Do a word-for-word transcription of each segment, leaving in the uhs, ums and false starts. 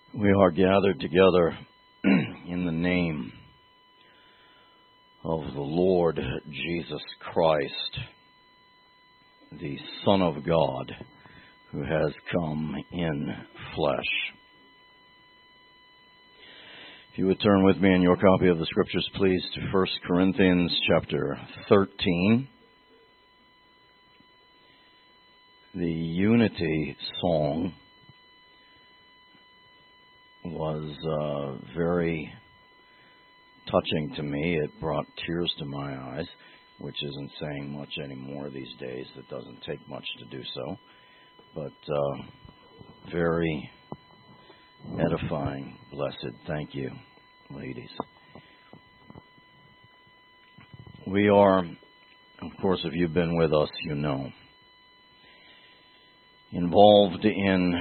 We are gathered together in the name of the Lord Jesus Christ, the Son of God, who has come in flesh. If you would turn with me in your copy of the Scriptures, please, to First Corinthians chapter thirteen. The Unity song was uh, very touching to me. It brought tears to my eyes, which isn't saying much anymore these days. It doesn't take much to do so. But uh, very edifying, blessed. Thank you, ladies. We are, of course, if you've been with us, you know, involved in,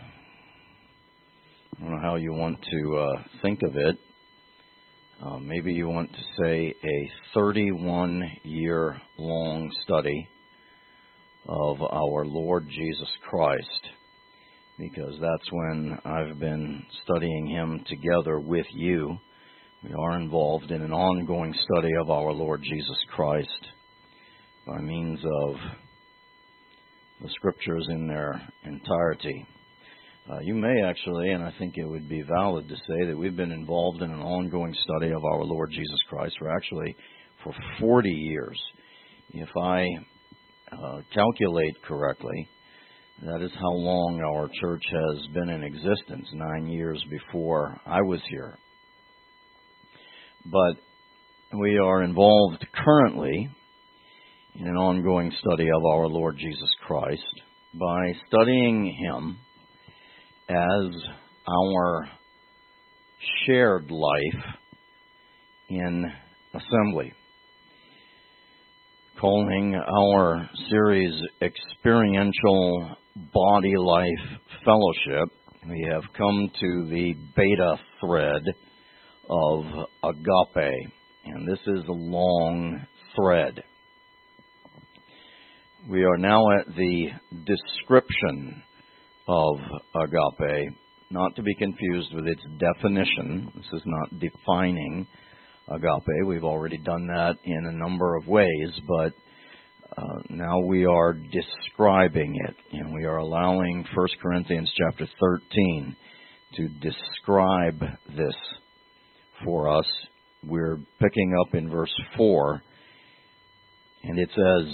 I don't know how you want to uh, think of it. Uh, maybe you want to say a thirty-one year long study of our Lord Jesus Christ, because that's when I've been studying Him together with you. We are involved in an ongoing study of our Lord Jesus Christ by means of the Scriptures in their entirety. Uh, you may actually, and I think it would be valid to say that we've been involved in an ongoing study of our Lord Jesus Christ for actually for forty years. If I uh, calculate correctly, that is how long our church has been in existence, nine years before I was here. But we are involved currently in an ongoing study of our Lord Jesus Christ by studying Him as our shared life in assembly, calling our series Experiential Body Life Fellowship. We have come to the beta thread of agape, and this is a long thread. We are now at the description of agape, not to be confused with its definition. This is not defining agape. We've already done that in a number of ways, but uh, now we are describing it, and we are allowing First Corinthians chapter thirteen to describe this for us. We're picking up in verse four, and it says,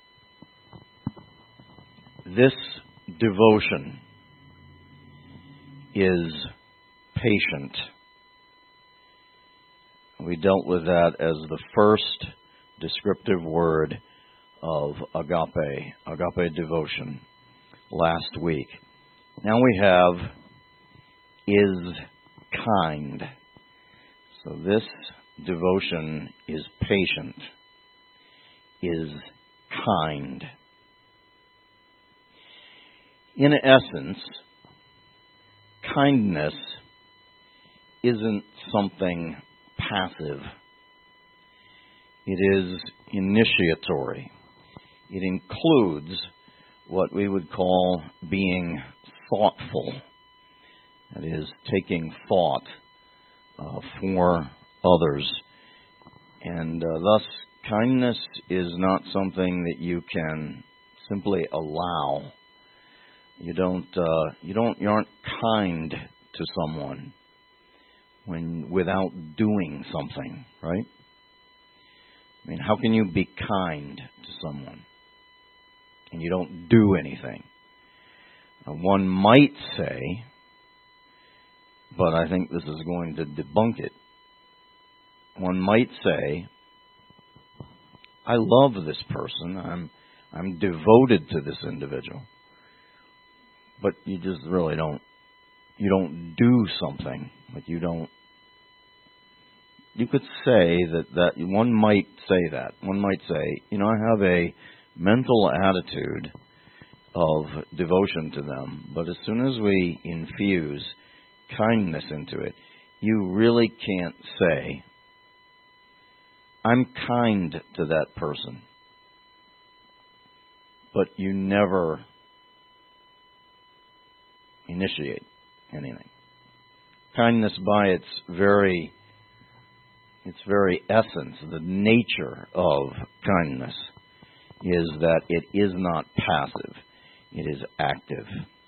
"This devotion is patient." We dealt with that as the first descriptive word of agape, agape devotion, last week. Now we have is kind. So this devotion is patient, is kind. In essence, kindness isn't something passive. It is initiatory. It includes what we would call being thoughtful. That is, taking thought uh, for others. And uh, thus, kindness is not something that you can simply allow. You don't, uh, you don't, you aren't kind to someone when without doing something, right? I mean, how can you be kind to someone and you don't do anything? Uh, one might say, but I think this is going to debunk it. One might say, I love this person. I'm, I'm devoted to this individual. But you just really don't, you don't do something. Like you don't, you could say that, that, one might say that. One might say, you know, I have a mental attitude of devotion to them, but as soon as we infuse kindness into it, you really can't say, I'm kind to that person. But you never initiate anything. Kindness by its very its very essence, the nature of kindness, is that it is not passive. It is active.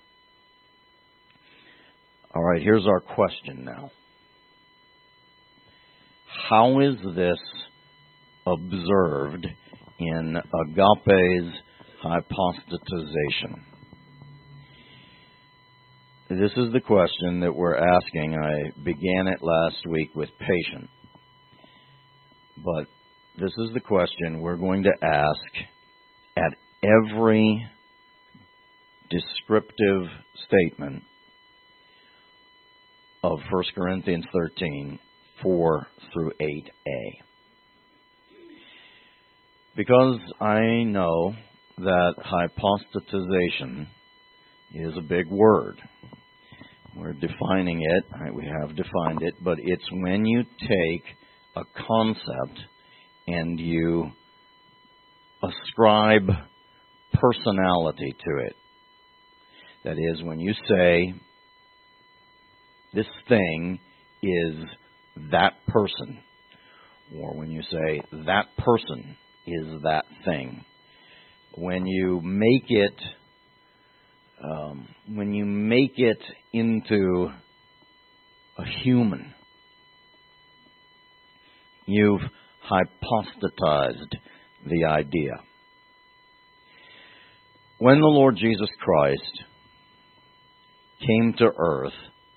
All right, here's our question now. How is this observed in agape's hypostatization? This is the question that we're asking. I began it last week with patient. But this is the question we're going to ask at every descriptive statement of First Corinthians thirteen, four through eight a. Because I know that hypostatization is a big word. We're defining it. We have defined it, but it's when you take a concept and you ascribe personality to it. That is, when you say, this thing is that person, or when you say, that person is that thing. When you make it, um, when you make it into a human, you've hypostatized the idea. When the Lord Jesus Christ came to earth,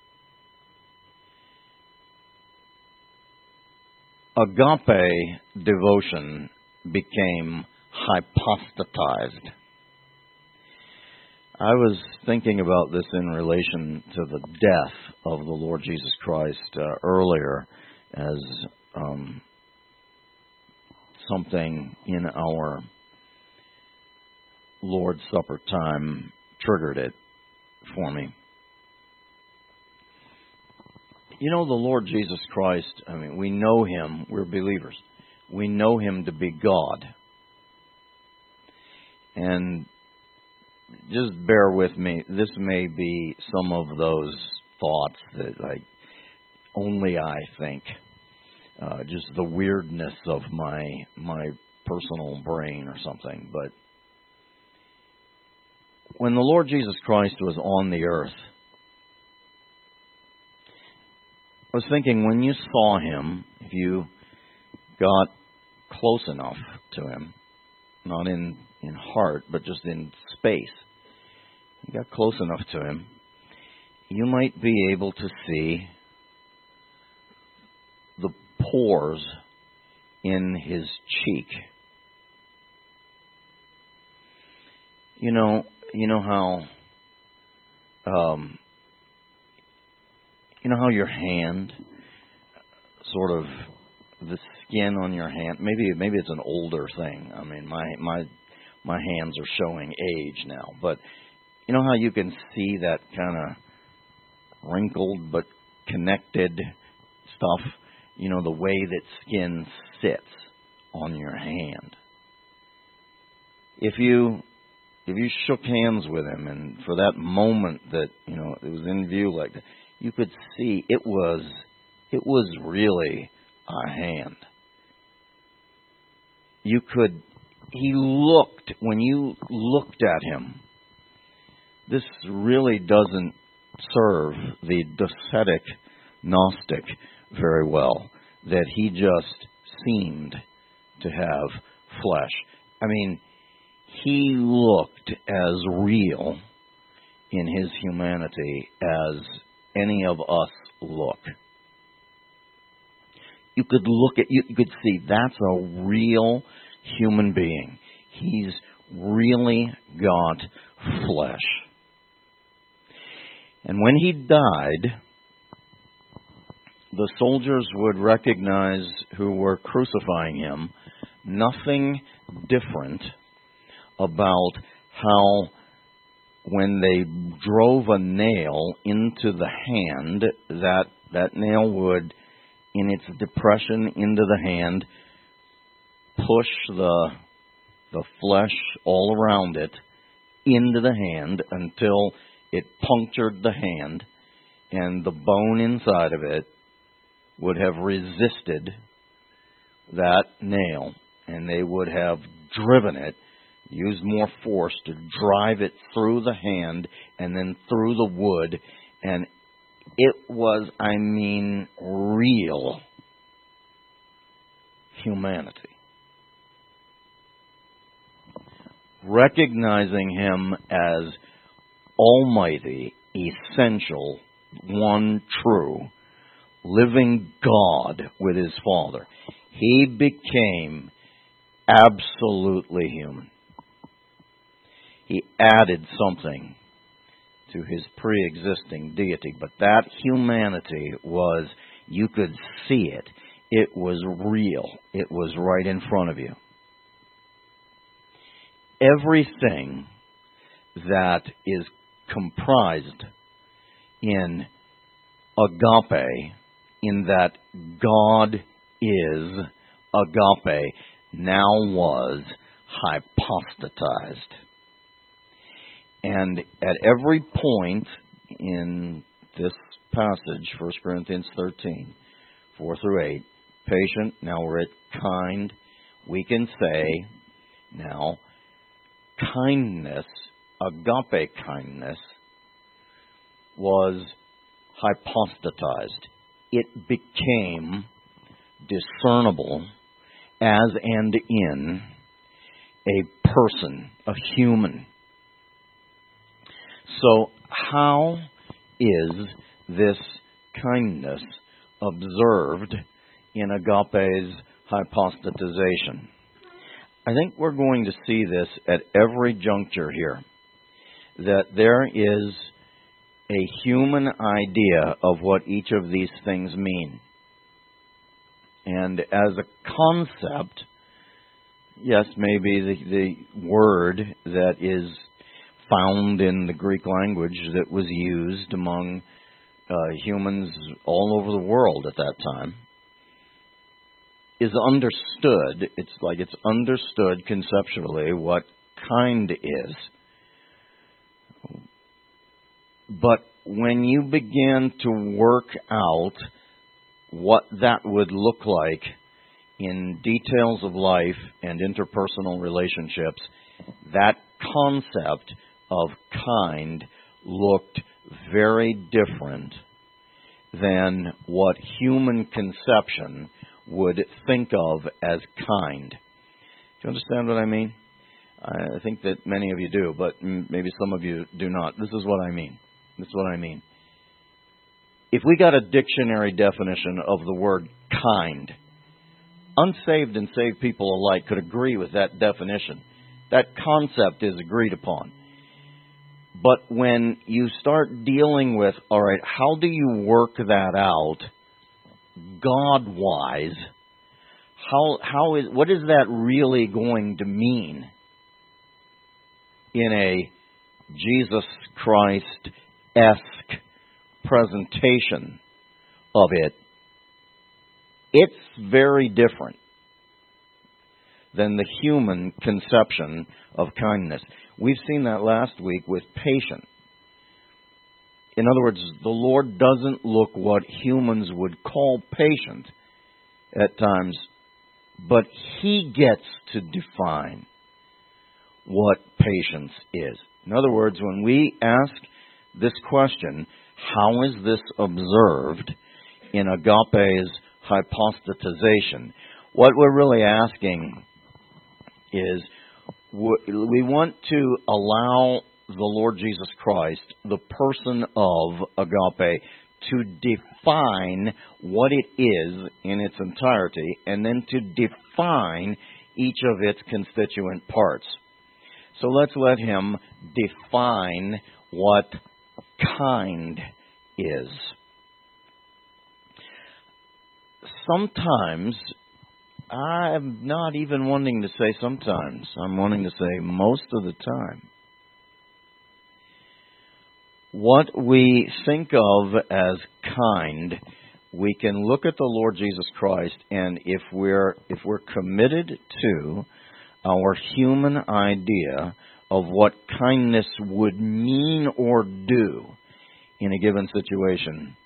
agape devotion became hypostatized. I was thinking about this in relation to the death of the Lord Jesus Christ uh, earlier as um, something in our Lord's Supper time triggered it for me. You know, the Lord Jesus Christ, I mean, we know Him, we're believers. We know Him to be God. And just bear with me, this may be some of those thoughts that, like, only I think. Uh, just the weirdness of my my personal brain or something. But when the Lord Jesus Christ was on the earth, I was thinking, when you saw Him, if you got close enough to Him, not in, in heart, but just in space, you got close enough to Him, you might be able to see the pores in His cheek. You know, you know how, um, you know how your hand, sort of, the skin on your hand, maybe maybe it's an older thing. I mean, my my my hands are showing age now, but you know how you can see that kind of wrinkled but connected stuff. You know, the way that skin sits on your hand. If you if you shook hands with Him, and for that moment that, you know, it was in view like that, you could see it was it was really a hand. You could, He looked, when you looked at Him, this really doesn't serve the docetic Gnostic very well, that He just seemed to have flesh. I mean, He looked as real in His humanity as any of us look. You could look at, you could see that's a real human being. He's really got flesh. And when He died, the soldiers would recognize who were crucifying Him nothing different about how when they drove a nail into the hand, that that nail would, in its depression into the hand, push the the flesh all around it into the hand until it punctured the hand, and the bone inside of it would have resisted that nail, and they would have driven it, used more force to drive it through the hand and then through the wood, and it was, I mean, real humanity. Recognizing him as almighty, essential, one true, living God with his Father, he became absolutely human. He added something to his pre-existing deity, but that humanity was, you could see it. It was real. It was right in front of you. Everything that is comprised in agape, in that God is agape, now was hypostatized. And at every point in this passage, First Corinthians thirteen, four through eight, patient, now we're at kind, we can say now kindness, agape kindness, was hypostatized. It became discernible as and in a person, a human. So how is this kindness observed in agape's hypostatization? I think we're going to see this at every juncture here, that there is a human idea of what each of these things mean. And as a concept, yes, maybe the, the word that is found in the Greek language that was used among uh, humans all over the world at that time is understood. It's like it's understood conceptually what kind is. But when you begin to work out what that would look like in details of life and interpersonal relationships, that concept of kind looked very different than what human conception would think of as kind. Do you understand what I mean? I think that many of you do, but maybe some of you do not. This is what I mean. This is what I mean. If we got a dictionary definition of the word kind, unsaved and saved people alike could agree with that definition. That concept is agreed upon. But when you start dealing with, all right, how do you work that out God-wise? How how is what is that really going to mean in a Jesus Christ-esque presentation of it? It's very different than the human conception of kindness. We've seen that last week with patient. In other words, the Lord doesn't look what humans would call patient at times, but He gets to define what patience is. In other words, when we ask this question, how is this observed in agape's hypostatization? What we're really asking is, we want to allow the Lord Jesus Christ, the person of agape, to define what it is in its entirety, and then to define each of its constituent parts. So let's let Him define what kind is. Sometimes, I'm not even wanting to say sometimes, I'm wanting to say most of the time, what we think of as kind, we can look at the Lord Jesus Christ, and if we're if we're committed to our human idea of what kindness would mean or do in a given situation,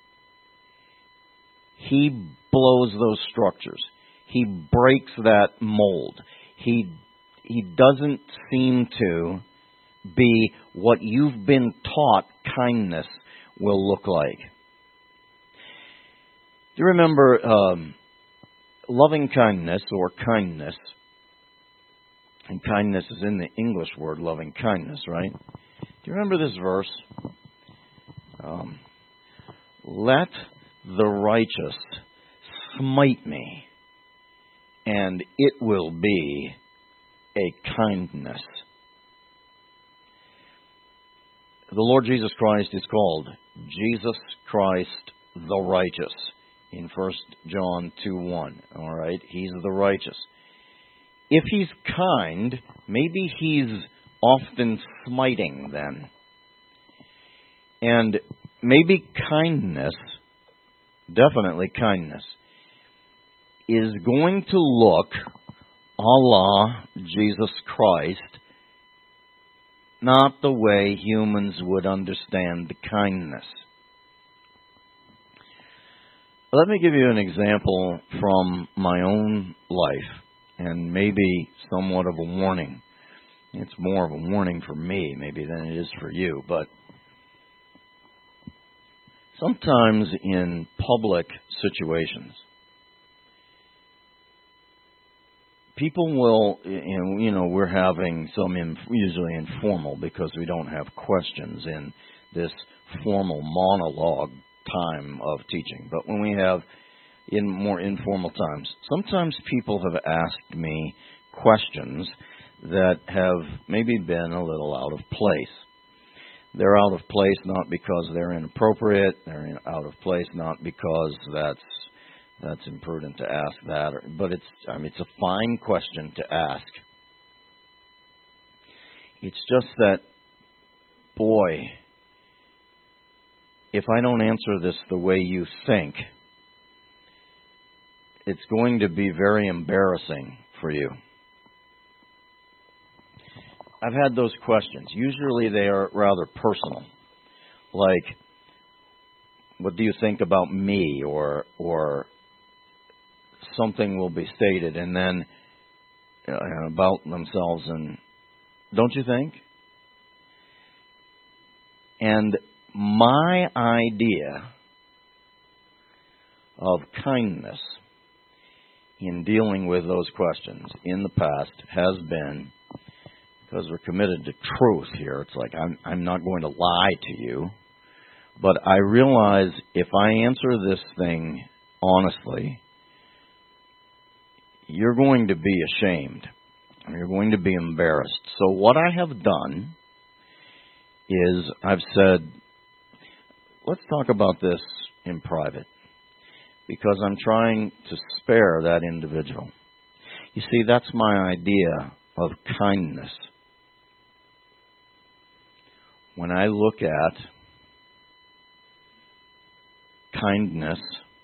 He blows those structures. He breaks that mold. He, he doesn't seem to be what you've been taught kindness will look like. Do you remember um, loving kindness or kindness? And kindness is in the English word loving kindness, right? Do you remember this verse? Um, Let the righteous smite me, and it will be a kindness. The Lord Jesus Christ is called Jesus Christ the righteous in First John two one. All right, He's the righteous. If He's kind, maybe He's often smiting then. And maybe kindness, definitely kindness, is going to look a la Jesus Christ, not the way humans would understand kindness. Let me give you an example from my own life, and maybe somewhat of a warning. It's more of a warning for me, maybe, than it is for you, but sometimes in public situations, people will, you know, we're having some in, usually informal because we don't have questions in this formal monologue time of teaching. But when we have in more informal times, sometimes people have asked me questions that have maybe been a little out of place. They're out of place not because they're inappropriate. They're in, out of place not because that's that's imprudent to ask that, or, but it's I mean it's a fine question to ask. It's just that, boy, if I don't answer this the way you think, it's going to be very embarrassing for you. I've had those questions. Usually they are rather personal. Like, what do you think about me? Or or something will be stated and then uh, about themselves, and don't you think? And my idea of kindness in dealing with those questions in the past has been, because we're committed to truth here, it's like I'm I'm not going to lie to you, but I realize if I answer this thing honestly, you're going to be ashamed. You're going to be embarrassed. So what I have done is I've said, let's talk about this in private, because I'm trying to spare that individual. You see, that's my idea of kindness. When I look at kindness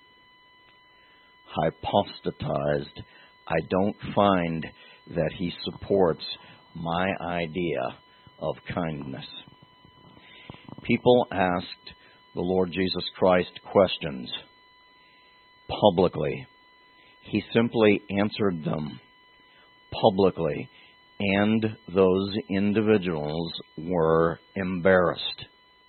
hypostatized, I don't find that he supports my idea of kindness. People asked the Lord Jesus Christ questions publicly. He simply answered them publicly, and those individuals were embarrassed.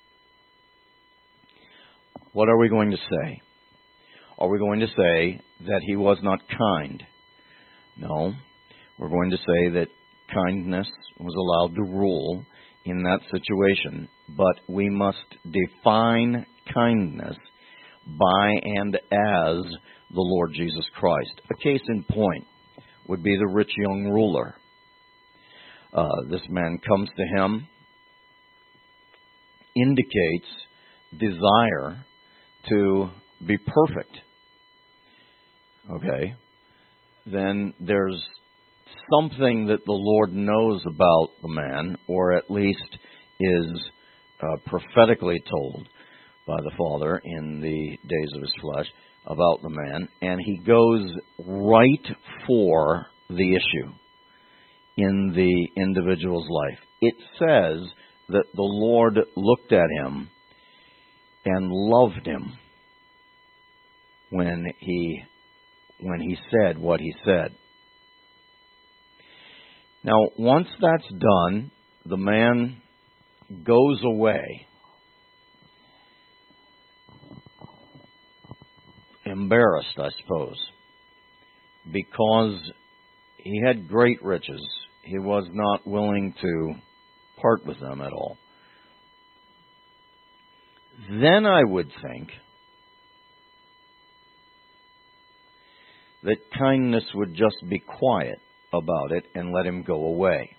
What are we going to say? Are we going to say that he was not kind? No. We're going to say that kindness was allowed to rule in that situation, but we must define kindness by and as the Lord Jesus Christ. A case in point would be the rich young ruler. Uh, this man comes to him, indicates desire to be perfect. Okay? Then there's something that the Lord knows about the man, or at least is uh, prophetically told by the Father in the days of his flesh about the man, and he goes right for the issue in the individual's life. It says that the Lord looked at him and loved him when he when he said what he said. Now, once that's done, the man goes away, embarrassed, I suppose, because he had great riches. He was not willing to part with them at all. Then I would think that kindness would just be quiet about it and let him go away.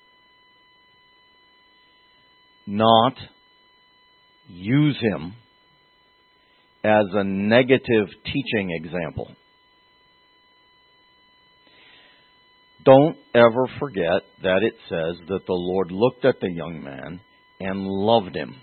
Not use him as a negative teaching example. Don't ever forget that it says that the Lord looked at the young man and loved him.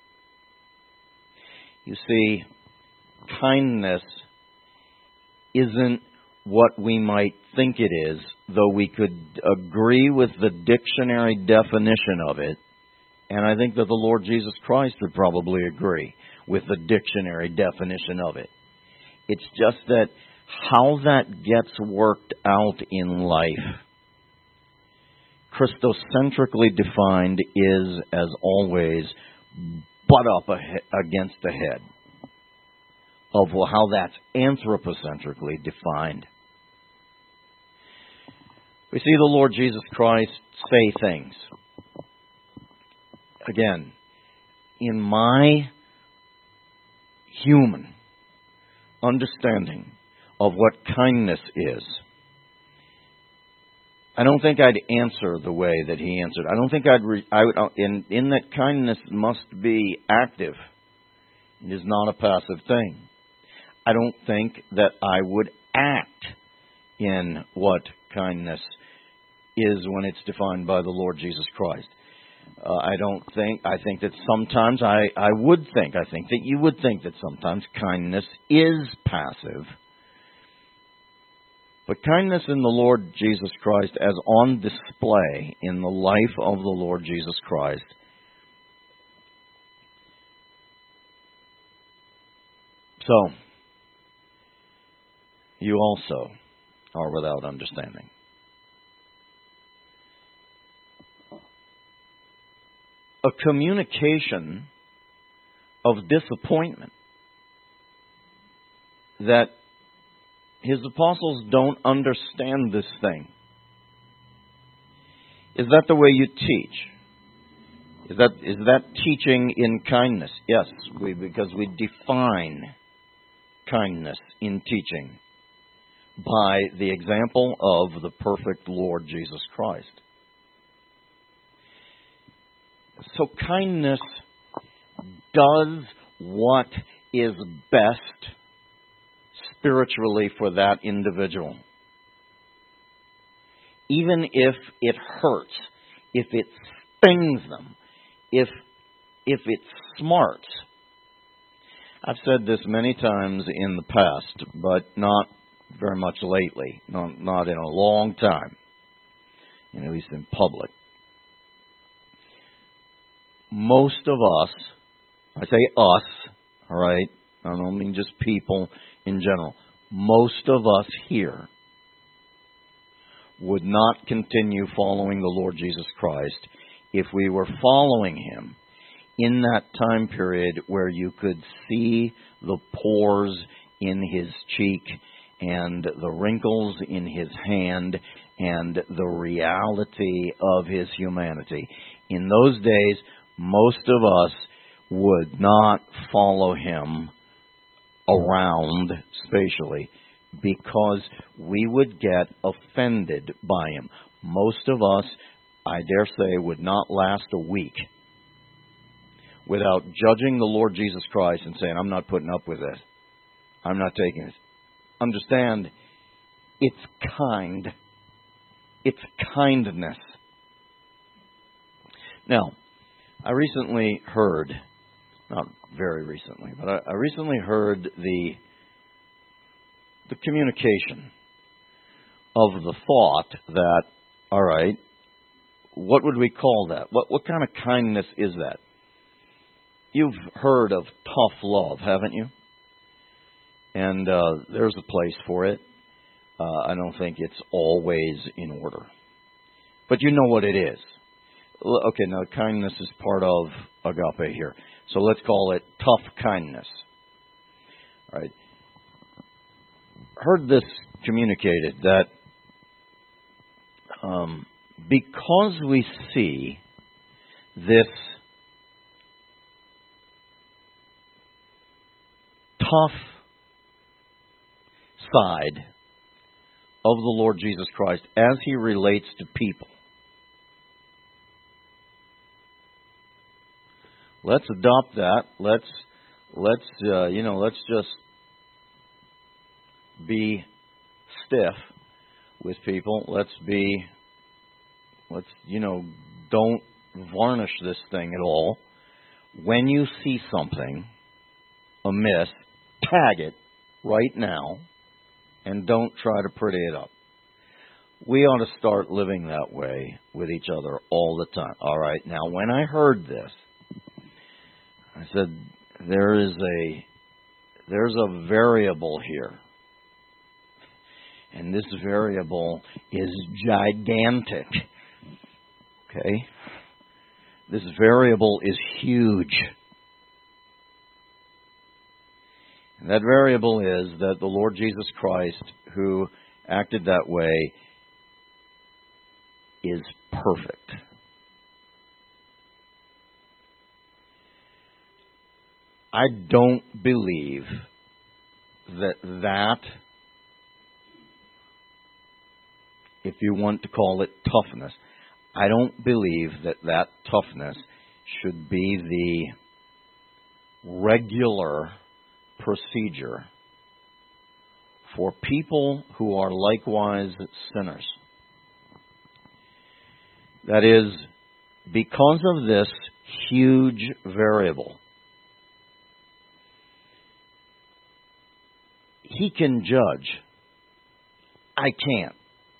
You see, kindness isn't what we might think it is, though we could agree with the dictionary definition of it, and I think that the Lord Jesus Christ would probably agree with the dictionary definition of it. It's just that how that gets worked out in life, Christocentrically defined, is, as always, butt up against the head of how that's anthropocentrically defined. We see the Lord Jesus Christ say things. Again, in my human understanding of what kindness is, I don't think I'd answer the way that he answered. I don't think I'd. Re, I would, in in that kindness must be active. It is not a passive thing. I don't think that I would act in what kindness is when it's defined by the Lord Jesus Christ. Uh, I don't think, I think that sometimes I, I would think, I think that you would think that sometimes kindness is passive. But kindness in the Lord Jesus Christ as on display in the life of the Lord Jesus Christ so, you also are without understanding. A communication of disappointment that his apostles don't understand this thing. Is that the way you teach? Is that is that teaching in kindness? Yes, we, because we define kindness in teaching by the example of the perfect Lord Jesus Christ. So kindness does what is best spiritually for that individual. Even if it hurts, if it stings them, if if it smarts. I've said this many times in the past, but not very much lately, not, not in a long time, at least in public. Most of us, I say us, all right, I don't mean just people in general, most of us here would not continue following the Lord Jesus Christ if we were following him in that time period where you could see the pores in his cheek and the wrinkles in his hand and the reality of his humanity. In those days, most of us would not follow him around spatially because we would get offended by him. Most of us, I dare say, would not last a week without judging the Lord Jesus Christ and saying, I'm not putting up with this. I'm not taking this. Understand, it's kind. It's kindness. Now, I recently heard, not very recently, but I, I recently heard the the communication of the thought that, all right, what would we call that? What what kind of kindness is that? you've heard of tough love, haven't you? And uh, there's a place for it. Uh, I don't think it's always in order. But you know what it is. Okay, now kindness is part of agape here. So let's call it tough kindness. All right. Heard this communicated that um, because we see this tough side of the Lord Jesus Christ as He relates to people, let's adopt that. Let's let's uh, you know let's just be stiff with people. Let's be let's you know don't varnish this thing at all. When you see something amiss, tag it right now, and don't try to pretty it up. We ought to start living that way with each other all the time. All right. Now, when I heard this, I said, there is a there's a variable here. And this variable is gigantic. Okay? This variable is huge. And that variable is that the Lord Jesus Christ, who acted that way, is perfect. I don't believe that that, if you want to call it toughness, I don't believe that that toughness should be the regular procedure for people who are likewise sinners. That is, because of this huge variable, He can judge. I can't.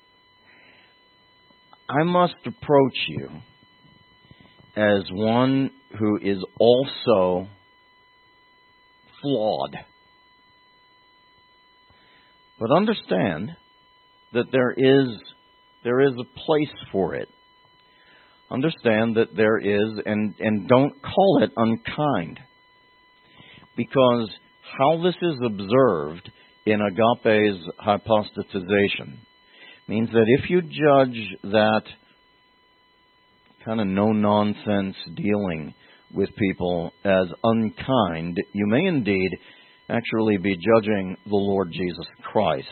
I must approach you as one who is also flawed. But understand that there is there is a place for it. Understand that there is, and, and don't call it unkind. Because how this is observed in agape's hypostatization means that if you judge that kind of no-nonsense dealing with people as unkind, you may indeed actually be judging the Lord Jesus Christ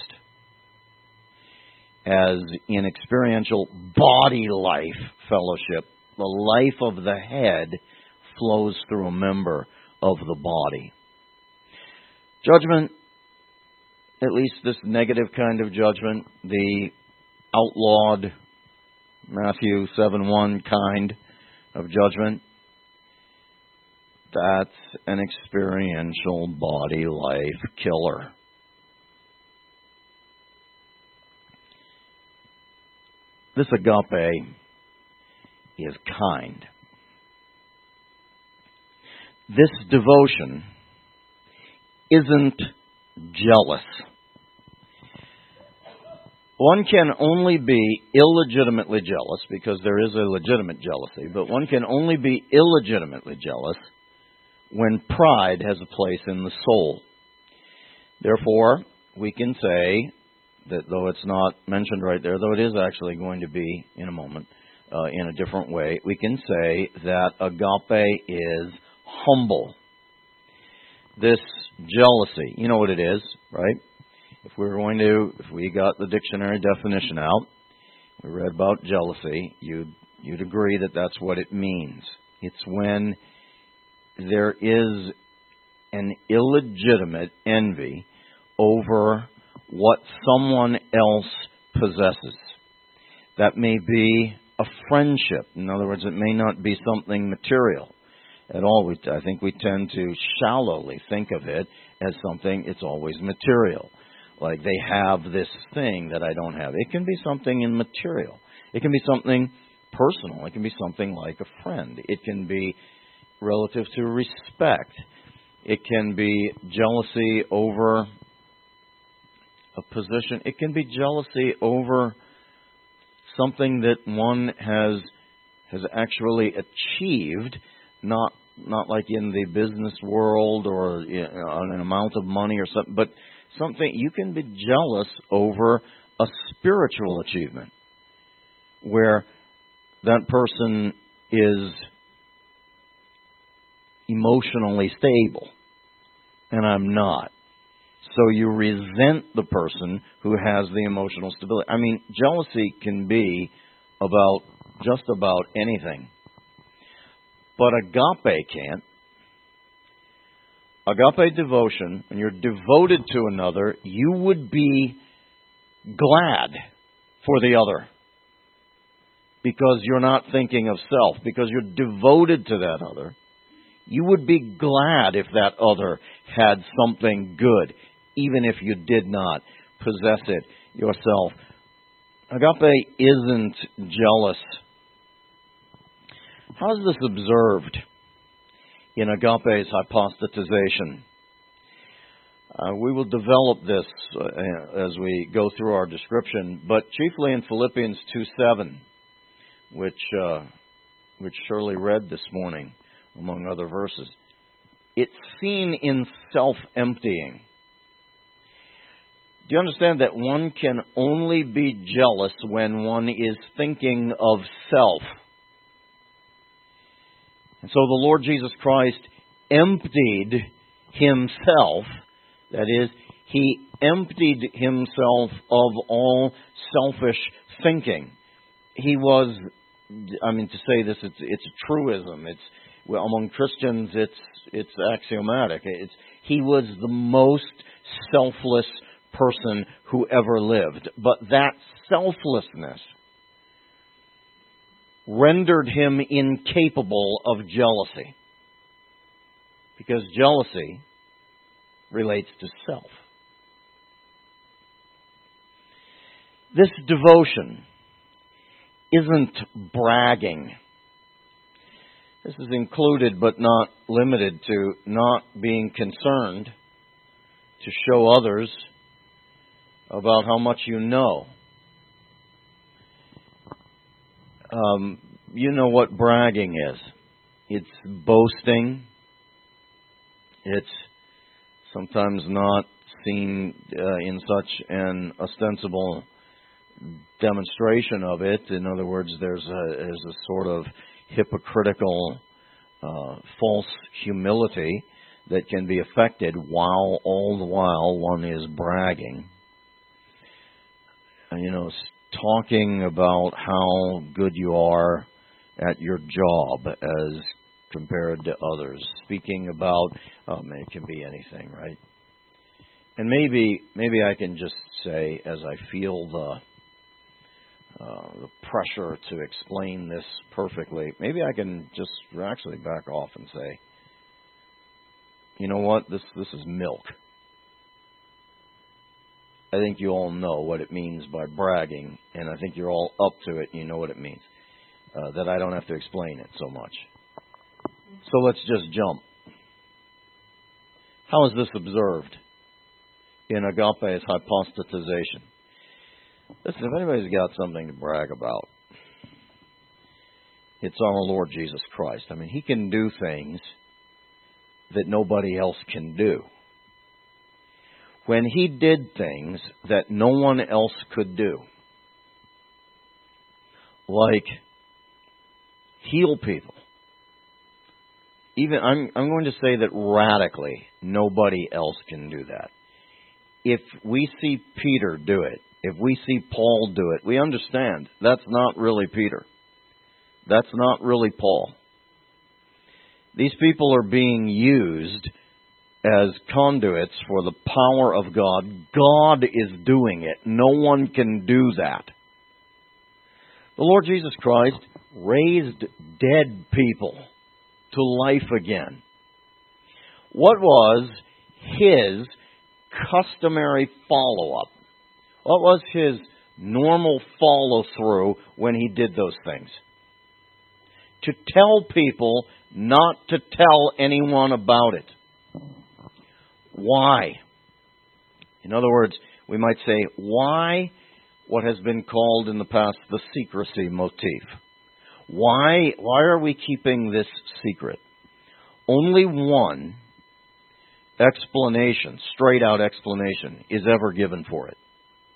as in experiential body life fellowship, the life of the head flows through a member of the body. Judgment, at least this negative kind of judgment, the outlawed Matthew seven one kind of judgment, that's an experiential body life killer. This agape is kind. This devotion isn't jealous. One can only be illegitimately jealous, because there is a legitimate jealousy, but one can only be illegitimately jealous when pride has a place in the soul. Therefore, we can say that, though it's not mentioned right there, though it is actually going to be in a moment, uh, in a different way, we can say that agape is humble. This jealousy, you know what it is, right? If we were going to, if we got the dictionary definition out, we read about jealousy, you'd, you'd agree that that's what it means. It's when there is an illegitimate envy over what someone else possesses. That may be a friendship. In other words, it may not be something material at all. We, I think we tend to shallowly think of it as something, it's always material. Like they have this thing that I don't have. It can be something immaterial. It can be something personal. It can be something like a friend. It can be relative to respect. It can be jealousy over a position. It can be jealousy over something that one has has actually achieved, not not like in the business world or you know, an amount of money or something, but something you can be jealous over a spiritual achievement where that person is emotionally stable, and I'm not. So you resent the person who has the emotional stability. I mean, jealousy can be about just about anything. But agape can't. Agape devotion, when you're devoted to another, you would be glad for the other. Because you're not thinking of self, because you're devoted to that other. You would be glad if that other had something good, even if you did not possess it yourself. Agape isn't jealous. How is this observed in agape's hypostatization? Uh, we will develop this uh, as we go through our description, but chiefly in Philippians two seven, which uh, which Shirley read this morning, among other verses. It's seen in self-emptying. Do you understand that one can only be jealous when one is thinking of self? And so the Lord Jesus Christ emptied Himself, that is, He emptied Himself of all selfish thinking. He was, I mean, to say this, it's, it's a truism. It's well, among Christians, it's it's axiomatic. It's He was the most selfless person who ever lived. But that selflessness rendered Him incapable of jealousy. Because jealousy relates to self. This devotion isn't bragging. This is included but not limited to not being concerned to show others about how much you know. Um, you know what bragging is. It's boasting. It's sometimes not seen uh, in such an ostensible demonstration of it. In other words, there's a, there's a sort of hypocritical, uh, false humility that can be affected while all the while one is bragging. You know, talking about how good you are at your job as compared to others. Speaking about, oh man, it can be anything, right? And maybe, maybe I can just say, as I feel the uh, the pressure to explain this perfectly, maybe I can just actually back off and say, you know what? This this is milk. I think you all know what it means by bragging, and I think you're all up to it and you know what it means. Uh, that I don't have to explain it so much. So let's just jump. How is this observed in agape's hypostatization? Listen, if anybody's got something to brag about, it's our Lord Jesus Christ. I mean, He can do things that nobody else can do. When He did things that no one else could do, like heal people. Even I'm I'm going to say that radically, nobody else can do that. If we see Peter do it, if we see Paul do it, we understand that's not really Peter. That's not really Paul. These people are being used as conduits for the power of God. God is doing it. No one can do that. The Lord Jesus Christ raised dead people to life again. What was His customary follow-up? What was His normal follow-through when He did those things? To tell people not to tell anyone about it. Why? In other words, we might say, why what has been called in the past the secrecy motif? Why, why are we keeping this secret? Only one explanation, straight out explanation, is ever given for it.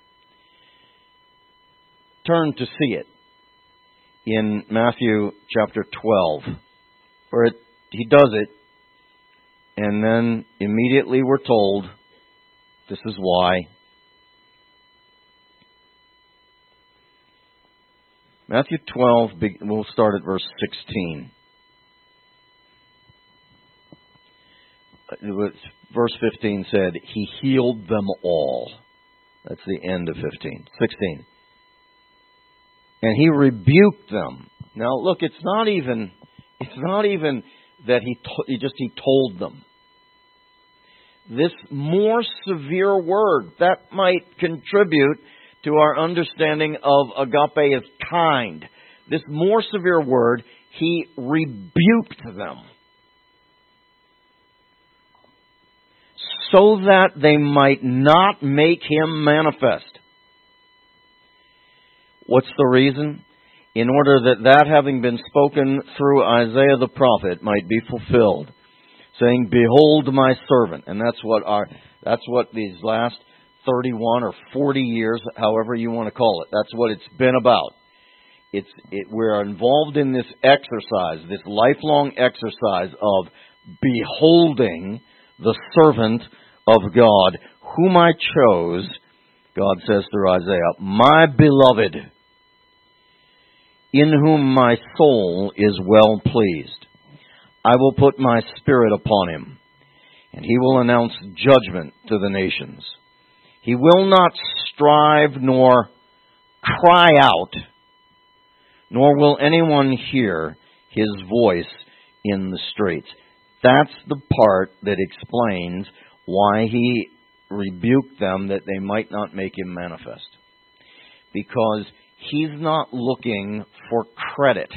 Turn to see it in Matthew chapter twelve, where it, he does it, and then immediately we're told, this is why. Matthew twelve, we'll start at verse sixteen. Verse fifteen said, He healed them all. That's the end of fifteen. sixteen. And He rebuked them. Now look, it's not even, it's not even that he, to, he just he told them. This more severe word, that might contribute to our understanding of agape as kind. This more severe word, He rebuked them, so that they might not make Him manifest. What's the reason? In order that that having been spoken through Isaiah the prophet might be fulfilled, saying, Behold my servant. And that's what our that's what these last thirty-one or forty years, however you want to call it, that's what it's been about. It's it, we're involved in this exercise, this lifelong exercise of beholding the servant of God, whom I chose, God says through Isaiah, my beloved, in whom my soul is well pleased. I will put my spirit upon him, and he will announce judgment to the nations. He will not strive nor cry out, nor will anyone hear his voice in the streets. That's the part that explains why he rebuked them, that they might not make him manifest. Because he's not looking for credit.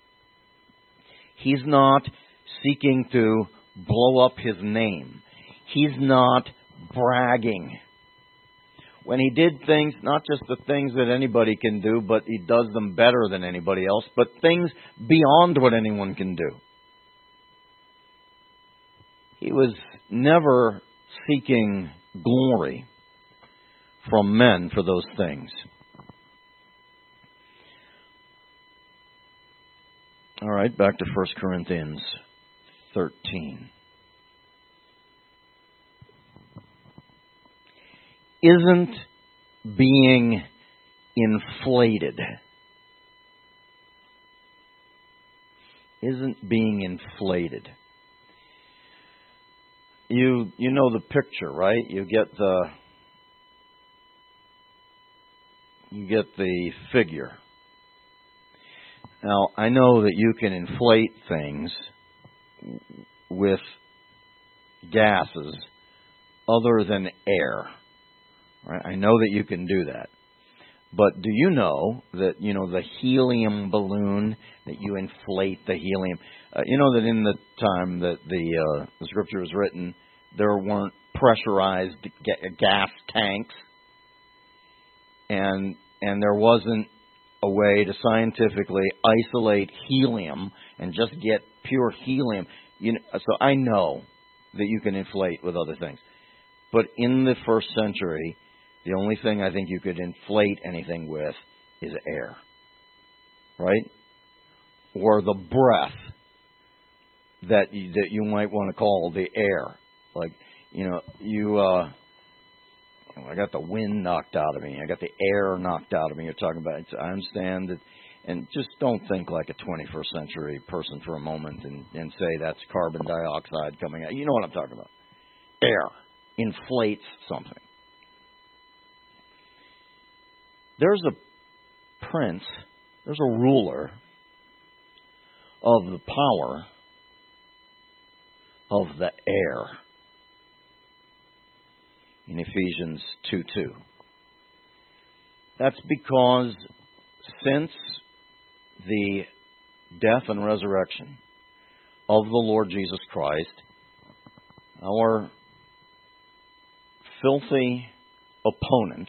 He's not seeking to blow up his name. He's not bragging. When he did things, not just the things that anybody can do, but he does them better than anybody else, but things beyond what anyone can do. He was never seeking glory from men for those things. All right, back to First Corinthians thirteen. Isn't being inflated, isn't being inflated. You you know the picture, right? You get the you get the figure. Now, I know that you can inflate things with gases other than air. Right? I know that you can do that. But do you know that, you know, the helium balloon, that you inflate the helium? Uh, you know that in the time that the, uh, the scripture was written, there weren't pressurized ga- gas tanks, and and there wasn't a way to scientifically isolate helium and just get pure helium. You know, so I know that you can inflate with other things. But in the first century, the only thing I think you could inflate anything with is air. Right? Or the breath that you, that you might want to call the air. Like, you know, you, uh, I got the wind knocked out of me. I got the air knocked out of me. You're talking about, I understand that. And just don't think like a twenty-first century person for a moment and, and say that's carbon dioxide coming out. You know what I'm talking about. Air inflates something. There's a prince, there's a ruler of the power of the air in Ephesians two two. That's because since the death and resurrection of the Lord Jesus Christ, our filthy opponent,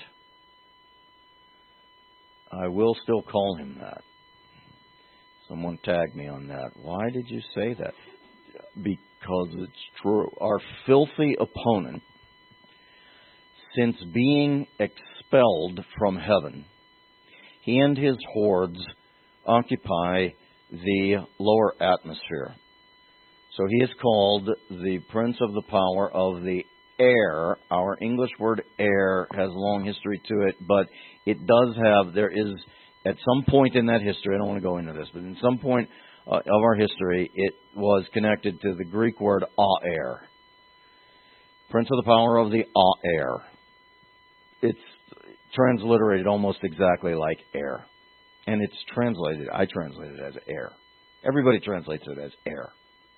I will still call him that. Someone tagged me on that. Why did you say that? Because it's true. Our filthy opponent, since being expelled from heaven, he and his hordes occupy the lower atmosphere. So he is called the prince of the power of the air. Our English word air has a long history to it, but it does have, there is, at some point in that history, I don't want to go into this, but in some point uh, of our history, it was connected to the Greek word aer. Prince of the power of the aer. It's transliterated almost exactly like air. And it's translated, I translate it as air. Everybody translates it as air.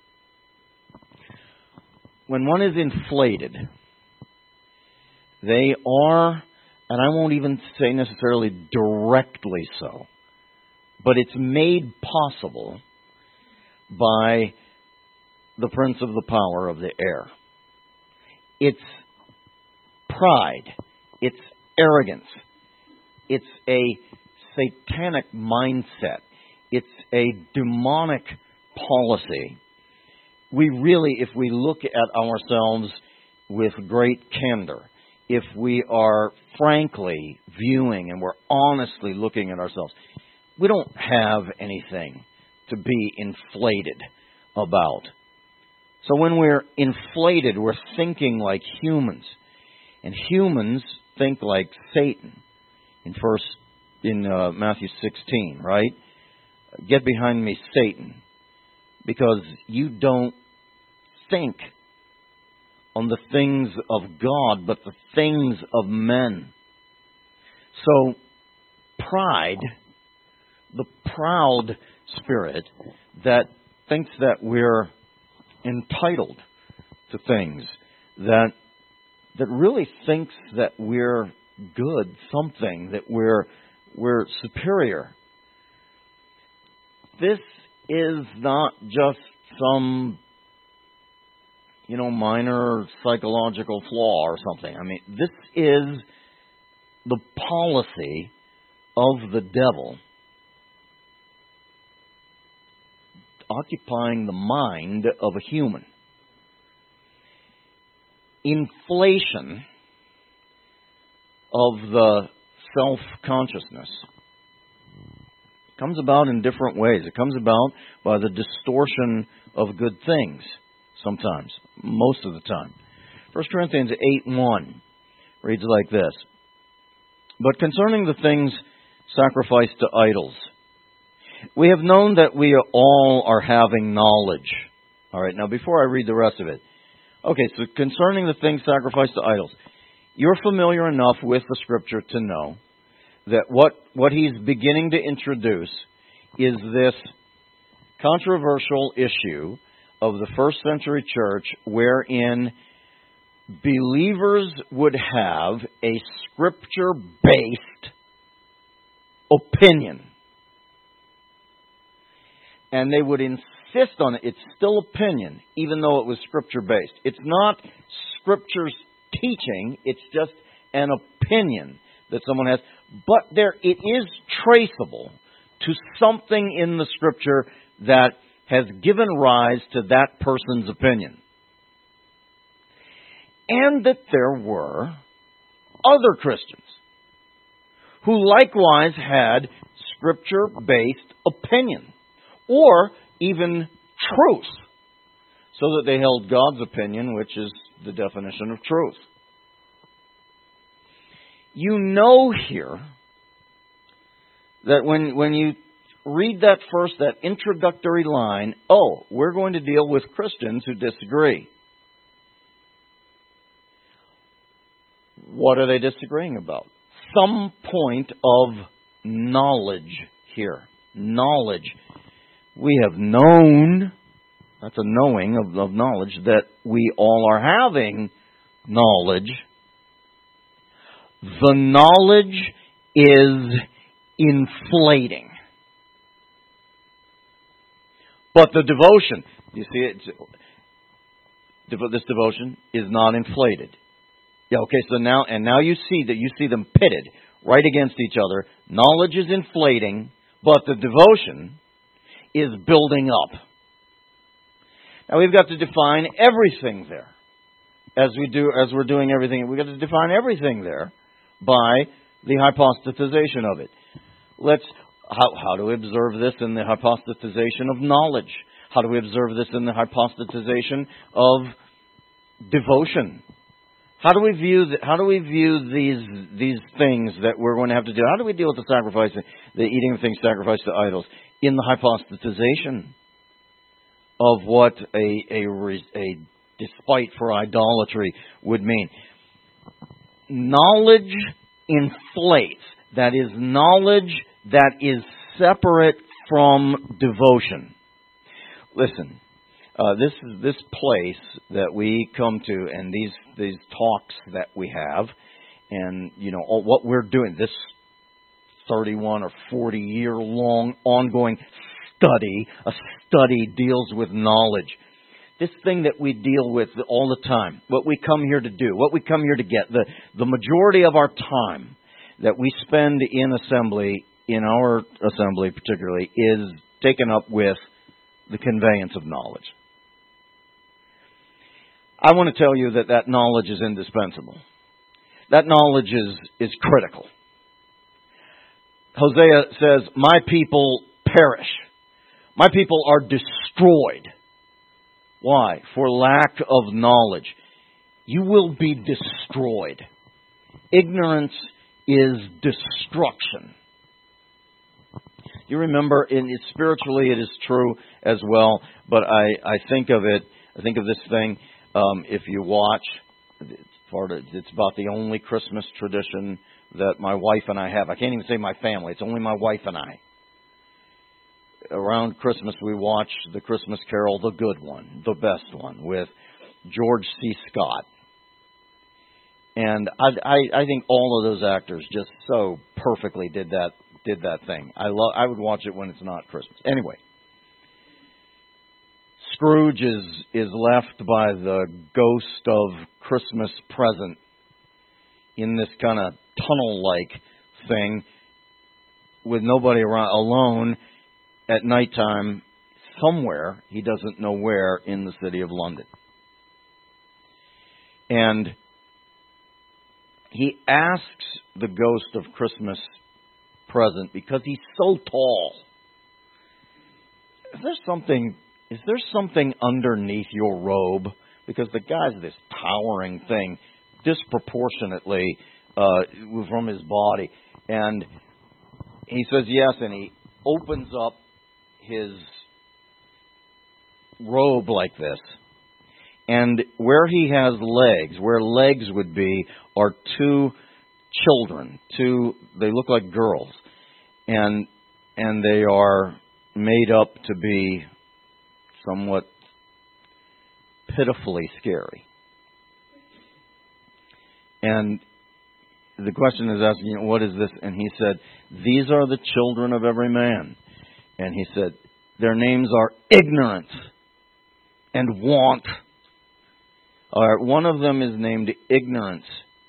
When one is inflated, they are, and I won't even say necessarily directly so, but it's made possible by the prince of the power of the air. It's pride. It's arrogance. It's a satanic mindset. It's a demonic policy. We really, if we look at ourselves with great candor, if we are frankly viewing and we're honestly looking at ourselves, we don't have anything to be inflated about. So when we're inflated, we're thinking like humans. And humans think like Satan in first in uh, Matthew sixteen, right? Get behind me, Satan, because you don't think on the things of God, but the things of men. So pride, the proud spirit that thinks that we're entitled to things, that that really thinks that we're good, something, that we're we're superior. This is not just some, you know, minor psychological flaw or something. I mean, this is the policy of the devil occupying the mind of a human. Inflation of the self-consciousness comes about in different ways. It comes about by the distortion of good things sometimes, most of the time. First Corinthians eight one reads like this: "But concerning the things sacrificed to idols, we have known that we all are having knowledge." All right, now before I read the rest of it, okay, so concerning the things sacrificed to idols, you're familiar enough with the Scripture to know that what, what he's beginning to introduce is this controversial issue of the first century church wherein believers would have a Scripture-based opinion. And they would insist on it. It's still opinion, even though it was Scripture-based. It's not Scripture's teaching. It's just an opinion that someone has. But there, it is traceable to something in the Scripture that has given rise to that person's opinion. And that there were other Christians who likewise had Scripture-based opinion, or even truth, so that they held God's opinion, which is the definition of truth. You know here that when when you read that first, that introductory line, oh, we're going to deal with Christians who disagree. What are they disagreeing about? Some point of knowledge here. Knowledge. We have known, that's a knowing of, of knowledge, that we all are having knowledge. The knowledge is inflating. But the devotion, You see it? This devotion is not inflated. Yeah, okay, so now, and now you see that you see them pitted right against each other. Knowledge is inflating, but the devotion is building up. Now we've got to define everything there. As we do, as we're doing everything, we've got to define everything there by the hypostatization of it. Let's, how, how do we observe this in the hypostatization of knowledge? How do we observe this in the hypostatization of devotion? How do we view the, how do we view these these things that we're going to have to do? How do we deal with the sacrifice, the eating of things sacrificed to idols, in the hypostatization of what a a, a despite for idolatry would mean? Knowledge inflates. That is knowledge that is separate from devotion. Listen, uh, this this place that we come to, and these these talks that we have, and you know all, what we're doing, this thirty-one or forty year long ongoing study, a study deals with knowledge. This thing that we deal with all the time, what we come here to do, what we come here to get, the the majority of our time that we spend in assembly, in our assembly particularly, is taken up with the conveyance of knowledge. I want to tell you that that knowledge is indispensable. That knowledge is, is critical. Hosea says, "My people perish. My people are destroyed." Why? For lack of knowledge. You will be destroyed. Ignorance is destruction. You remember, in it, spiritually it is true as well, but I, I think of it, I think of this thing, um, if you watch, it's, part of, it's about the only Christmas tradition that my wife and I have. I can't even say my family, it's only my wife and I. Around Christmas we watch the Christmas Carol, the good one, the best one, with George C. Scott. And I, I, I think all of those actors just so perfectly did that did that thing. I love. I would watch it when it's not Christmas. Anyway, Scrooge is is left by the ghost of Christmas present in this kind of tunnel-like thing with nobody around, alone at nighttime somewhere, he doesn't know where, in the city of London. And he asks the ghost of Christmas present, because he's so tall, is there something is there something underneath your robe? Because the guy's this towering thing, disproportionately uh, from his body. And he says yes, and he opens up his robe like this. And where he has legs, where legs would be, are two children. Two, they look like girls. And and they are made up to be somewhat pitifully scary. And the question is asking, you know, what is this? And he said, these are the children of every man. And he said, their names are ignorance and want. All right, one of them is named ignorance.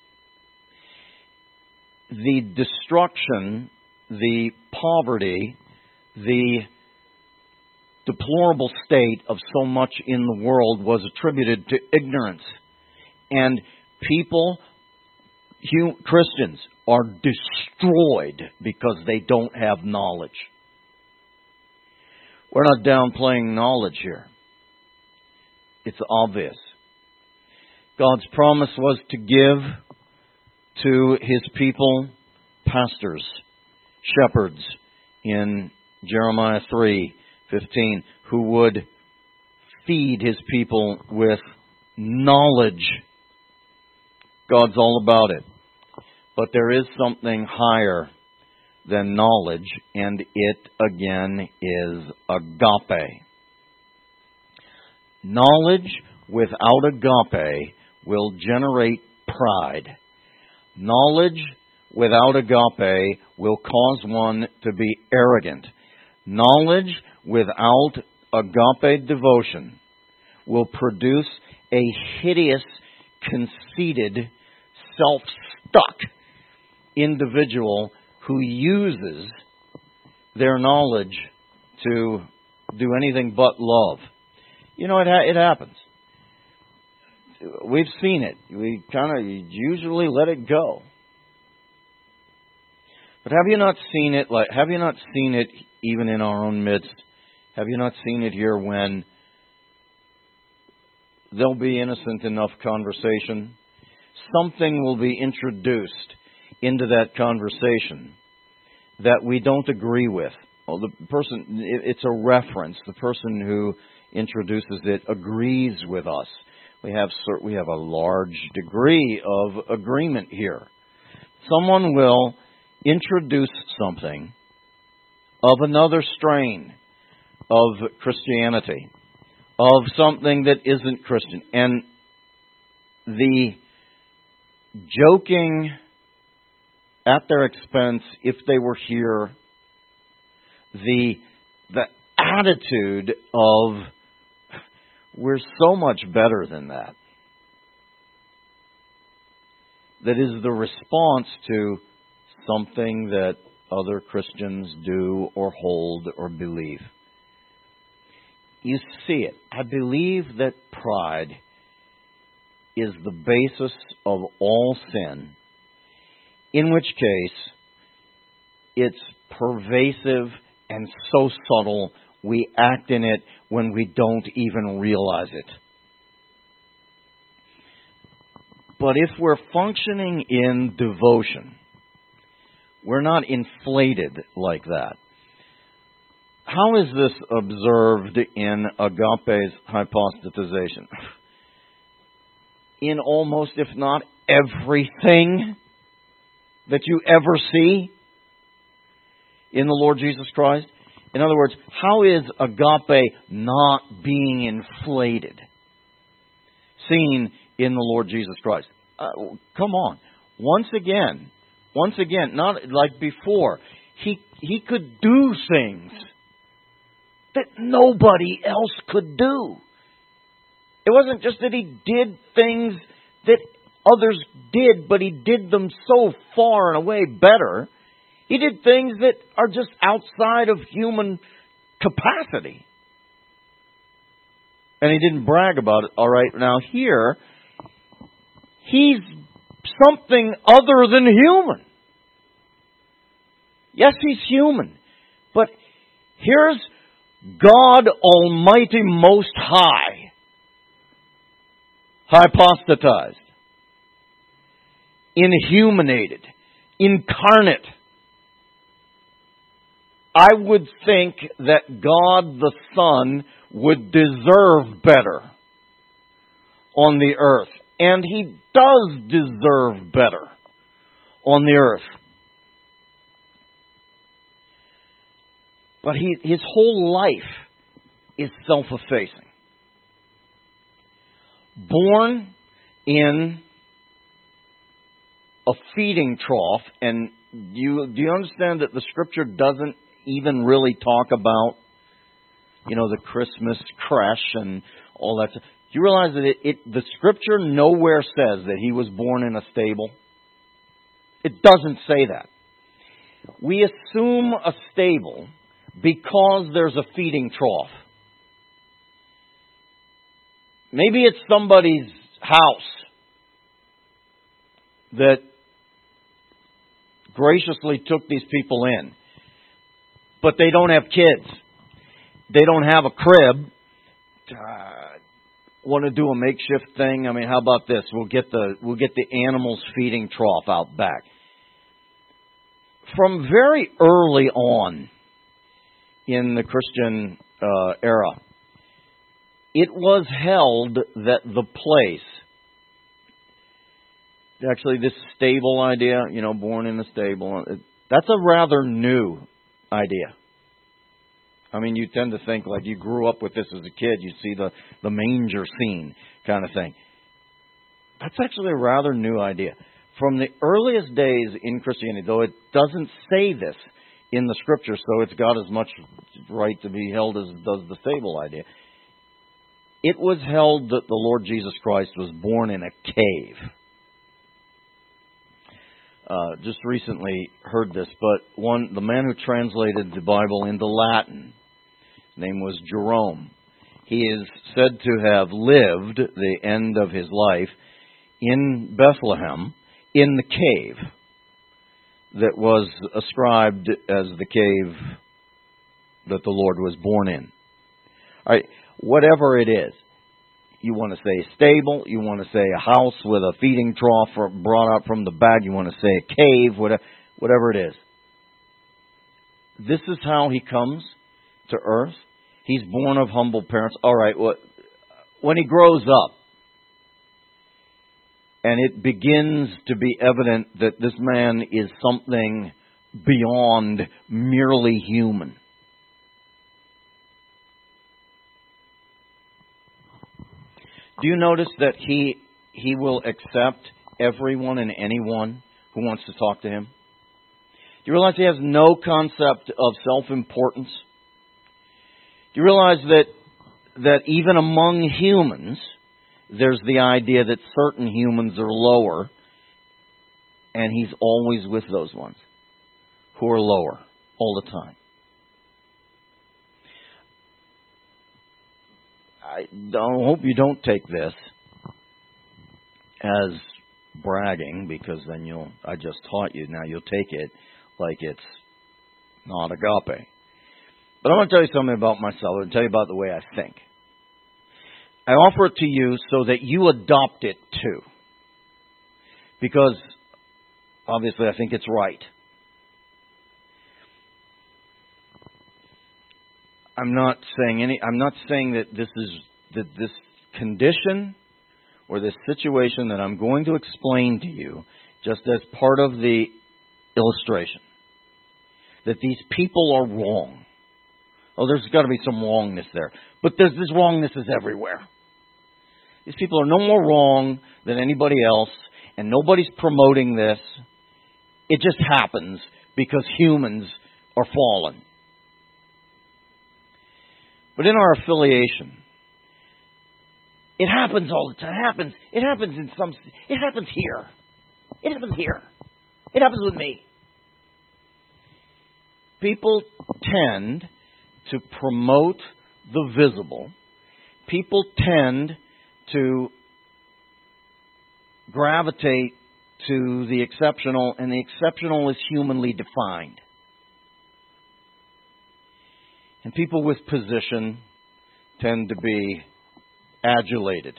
The destruction, the poverty, the deplorable state of so much in the world was attributed to ignorance. And people, Christians, are destroyed because they don't have knowledge. We're not downplaying knowledge here. It's obvious. God's promise was to give to His people pastors, shepherds, in Jeremiah three fifteen, who would feed His people with knowledge. God's all about it. But there is something higher than knowledge, and it, again, is agape. Knowledge without agape will generate pride. Knowledge without agape will cause one to be arrogant. Knowledge without agape devotion will produce a hideous, conceited, self-stuck individual who uses their knowledge to do anything but love. You know, it ha- it happens. We've seen it. We kind of usually let it go. But have you not seen it? Like, have you not seen it even in our own midst? Have you not seen it here when there'll be innocent enough conversation? Something will be introduced into that conversation that we don't agree with. Well, the person, it's a reference. The person who introduces it agrees with us. We have we have a large degree of agreement here. Someone will introduce something of another strain of Christianity, of something that isn't Christian, and the joking at their expense, if they were here, the the attitude of, we're so much better than that, that is the response to something that other Christians do or hold or believe. You see it. I believe that pride is the basis of all sin, in which case it's pervasive and so subtle we act in it when we don't even realize it. But if we're functioning in devotion, we're not inflated like that. How is this observed in agape's hypostatization? In almost, if not everything that you ever see in the Lord Jesus Christ. In other words, how is agape not being inflated seen in the Lord Jesus Christ? Uh, come on. Once again, once again, not like before, he he could do things that nobody else could do. It wasn't just that he did things that others did, but he did them so far and away better. He did things that are just outside of human capacity. And he didn't brag about it. All right, now here, he's something other than human. Yes, he's human. But here's God Almighty Most High, hypostatized, inhuminated, incarnate. I would think that God the Son would deserve better on the earth. And He does deserve better on the earth. But he, His whole life is self-effacing. Born in a feeding trough, and you do you understand that the Scripture doesn't even really talk about, you know, the Christmas creche and all that stuff? You realize that it, it the Scripture nowhere says that he was born in a stable? It doesn't say that. We assume a stable because there's a feeding trough. Maybe it's somebody's house that graciously took these people in. But they don't have kids. They don't have a crib. Uh, want to do a makeshift thing? I mean, how about this? We'll get the we'll get the animals feeding trough out back. From very early on in the Christian uh, era, it was held that the place, actually this stable idea, you know, born in a stable, that's a rather new idea. I mean, you tend to think like you grew up with this as a kid, you see the, the manger scene kind of thing. That's actually a rather new idea. From the earliest days in Christianity, though it doesn't say this in the Scripture, so it's got as much right to be held as does the stable idea. It was held that the Lord Jesus Christ was born in a cave. Uh, just recently heard this, but one the man who translated the Bible into Latin, his name was Jerome. He is said to have lived the end of his life in Bethlehem in the cave that was ascribed as the cave that the Lord was born in. All right, whatever it is, you want to say stable, you want to say a house with a feeding trough brought out from the bag, you want to say a cave, whatever, whatever it is. This is how he comes to earth. He's born of humble parents. All right, well, when he grows up, and it begins to be evident that this man is something beyond merely human. Do you notice that he he will accept everyone and anyone who wants to talk to him? Do you realize he has no concept of self-importance? Do you realize that that even among humans, there's the idea that certain humans are lower, and he's always with those ones who are lower all the time. I don't, hope you don't take this as bragging, because then you'll, I just taught you, now you'll take it like it's not agape. But I want to tell you something about myself. I want to tell you about the way I think. I offer it to you so that you adopt it too. Because obviously I think it's right. I'm not saying any I'm not saying that this is that this condition or this situation that I'm going to explain to you just as part of the illustration, that these people are wrong. Oh, there's got to be some wrongness there. But there's this wrongness is everywhere. These people are no more wrong than anybody else, and nobody's promoting this. It just happens because humans are fallen. But in our affiliation, it happens all the time. It happens. It happens in some. It happens here. It happens here. It happens with me. People tend to promote the visible. People tend to gravitate to the exceptional, and the exceptional is humanly defined. And people with position tend to be adulated.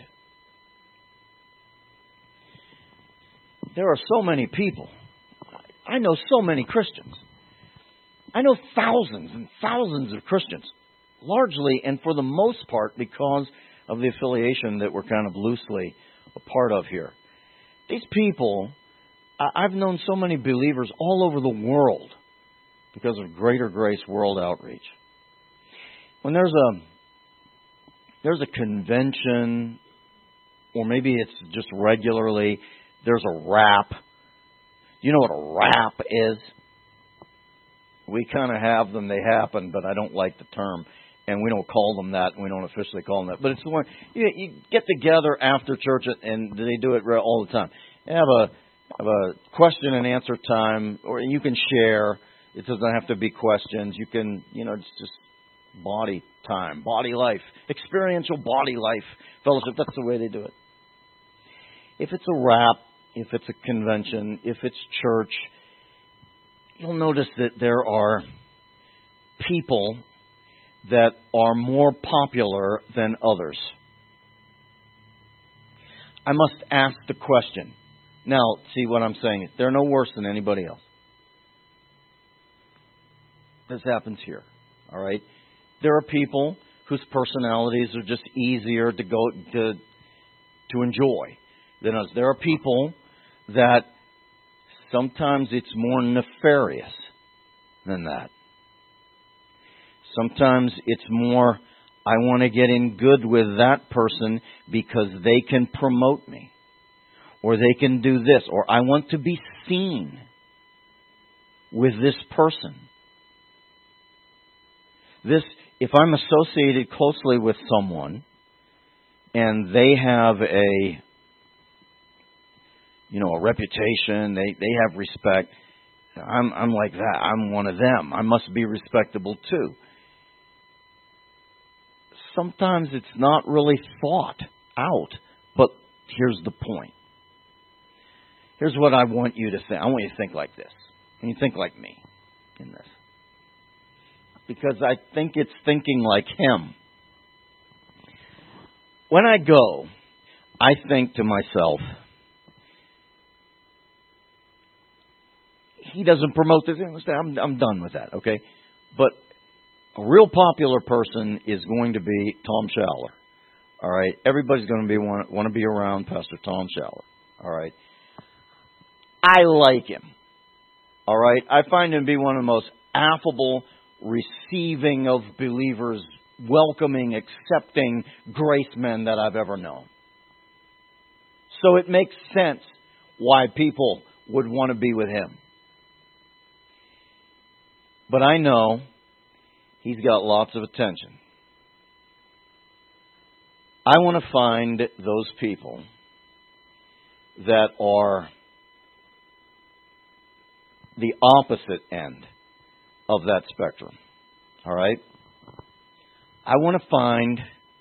There are so many people. I know so many Christians. I know thousands and thousands of Christians, largely and for the most part because of the affiliation that we're kind of loosely a part of here. These people, I've known so many believers all over the world because of Greater Grace World Outreach. When there's a there's a convention, or maybe it's just regularly, there's a rap. Do you know what a rap is? We kind of have them, they happen, but I don't like the term. And we don't call them that, and we don't officially call them that. But it's the one, you, you get together after church, and they do it all the time. You have a, have a question and answer time, or you can share. It doesn't have to be questions. You can, you know, it's just body time, body life, experiential body life fellowship. That's the way they do it. If it's a rap, if it's a convention, if it's church, you'll notice that there are people that are more popular than others. I must ask the question. Now, see what I'm saying? They're no worse than anybody else. This happens here. All right? There are people whose personalities are just easier to go to to enjoy than us. There are people that sometimes it's more nefarious than that. Sometimes it's more, I want to get in good with that person because they can promote me. Or they can do this. Or I want to be seen with this person. this, if I'm associated closely with someone and they have a, you know, a reputation, they, they have respect, I'm, I'm like that. I'm one of them. I must be respectable too. Sometimes it's not really thought out, but here's the point. Here's what I want you to think. I want you to think like this. And you think like me in this. Because I think it's thinking like him. When I go, I think to myself, he doesn't promote this. I'm, I'm done with that, okay? But a real popular person is going to be Tom Schaller. All right? Everybody's going to be want, want to be around Pastor Tom Schaller. All right? I like him. All right? I find him to be one of the most affable, receiving of believers, welcoming, accepting grace men that I've ever known. So it makes sense why people would want to be with him. But I know he's got lots of attention. I want to find those people that are the opposite end of that spectrum. All right? I want to find,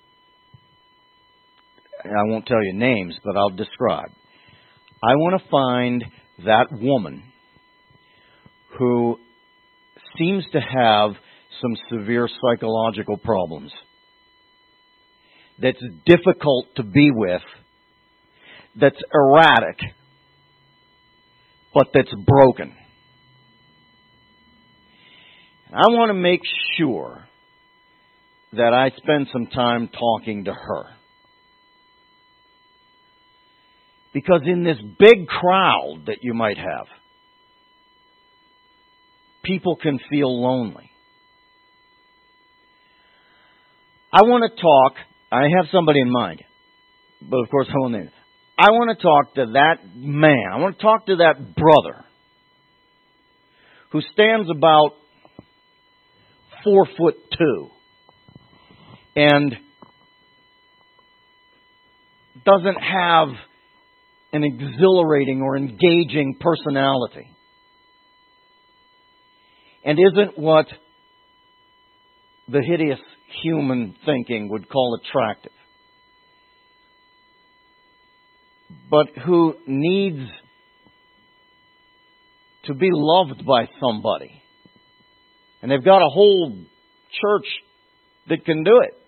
I won't tell you names, but I'll describe. I want to find that woman who seems to have some severe psychological problems, that's difficult to be with, that's erratic, but that's broken. I want to make sure that I spend some time talking to her. Because in this big crowd that you might have, people can feel lonely. I want to talk, I have somebody in mind, but of course I won't name it. I want to talk to that man, I want to talk to that brother who stands about four foot two and doesn't have an exhilarating or engaging personality and isn't what the hideous human thinking would call attractive, but who needs to be loved by somebody. And they've got a whole church that can do it.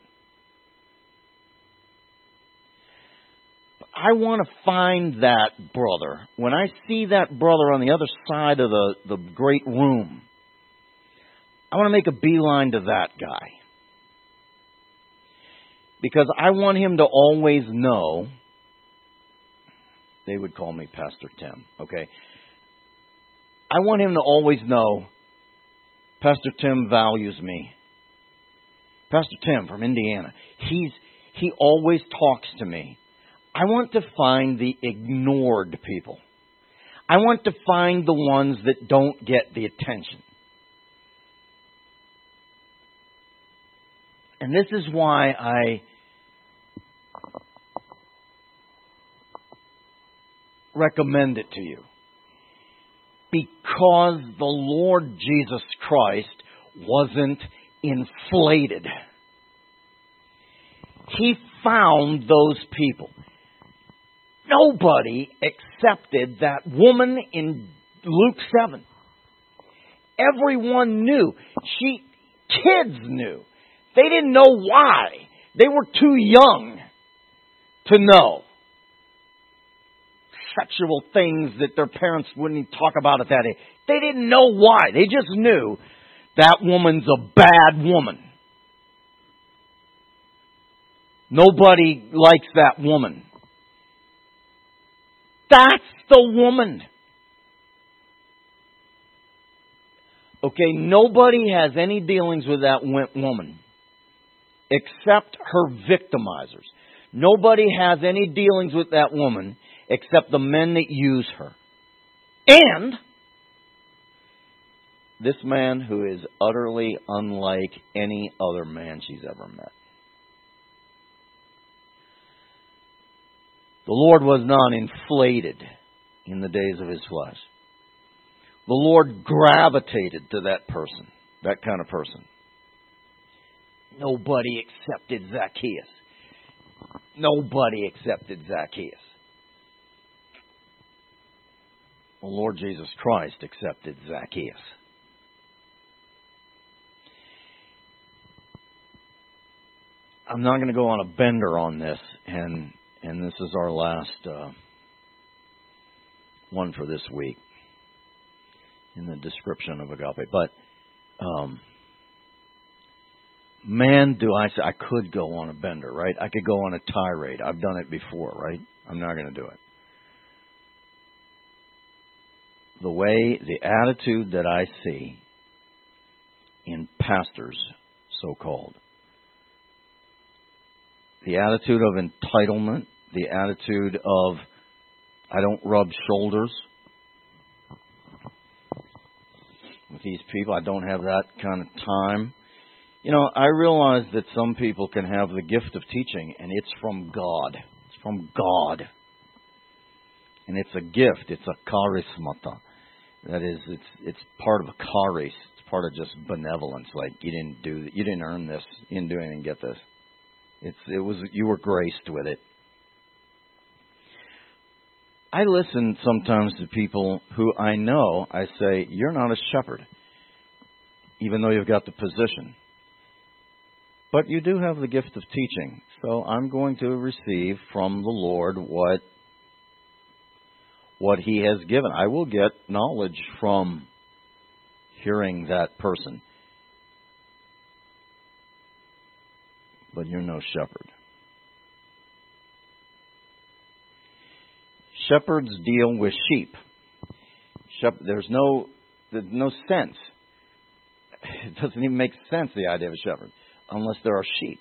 I want to find that brother. When I see that brother on the other side of the, the great room, I want to make a beeline to that guy. Because I want him to always know, they would call me Pastor Tim, okay? I want him to always know, Pastor Tim values me. Pastor Tim from Indiana, he's he always talks to me. I want to find the ignored people. I want to find the ones that don't get the attention. And this is why I recommend it to you. Because the Lord Jesus Christ wasn't inflated. He found those people. Nobody accepted that woman in Luke seven. Everyone knew. She, kids knew. They didn't know why. They were too young to know sexual things that their parents wouldn't talk about at that age. They didn't know why. They just knew that woman's a bad woman. Nobody likes that woman. That's the woman. Okay, nobody has any dealings with that woman except her victimizers. Nobody has any dealings with that woman except the men that use her. And This man who is utterly unlike any other man she's ever met. The Lord was not inflated in the days of his flesh. The Lord gravitated to that person, that kind of person. Nobody accepted Zacchaeus. Nobody accepted Zacchaeus. The Lord Jesus Christ accepted Zacchaeus. I'm not going to go on a bender on this, and and this is our last uh, one for this week in the description of agape. But um, man, do I say I could go on a bender, right? I could go on a tirade. I've done it before, right? I'm not going to do it. The way, the attitude that I see in pastors, so-called, the attitude of entitlement, the attitude of I don't rub shoulders with these people. I don't have that kind of time. You know, I realize that some people can have the gift of teaching, and it's from God. It's from God. And it's a gift. It's a charismata. That is, it's it's part of a charis. It's part of just benevolence. Like you didn't do, you didn't earn this. You didn't do anything to get this. It's it was you were graced with it. I listen sometimes to people who I know. I say, you're not a shepherd, even though you've got the position. But you do have the gift of teaching. So I'm going to receive from the Lord what what He has given. I will get knowledge from hearing that person. But you're no shepherd. Shepherds deal with sheep. Shep- there's no there's no sense. It doesn't even make sense, the idea of a shepherd, unless there are sheep.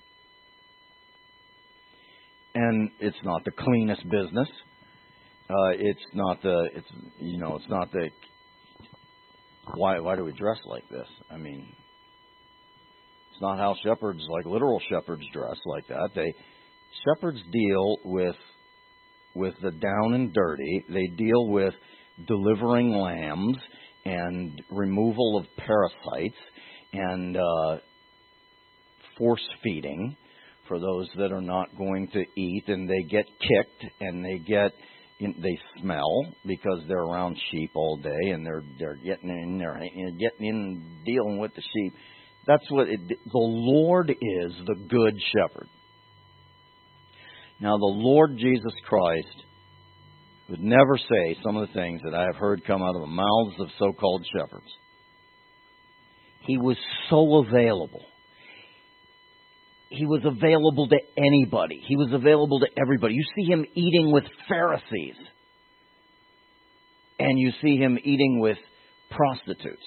And it's not the cleanest business. Uh, it's not the it's you know it's not the why why do we dress like this? I mean, it's not how shepherds, like literal shepherds, dress like that. They shepherds deal with with the down and dirty. They deal with delivering lambs and removal of parasites and uh, force feeding for those that are not going to eat, and they get kicked and they get in, they smell because they're around sheep all day, and they're they're getting in there, getting in, dealing with the sheep. That's what it, the Lord is, the good shepherd. Now, the Lord Jesus Christ would never say some of the things that I have heard come out of the mouths of so-called shepherds. He was so available. He was available to anybody. He was available to everybody. You see him eating with Pharisees. And you see him eating with prostitutes.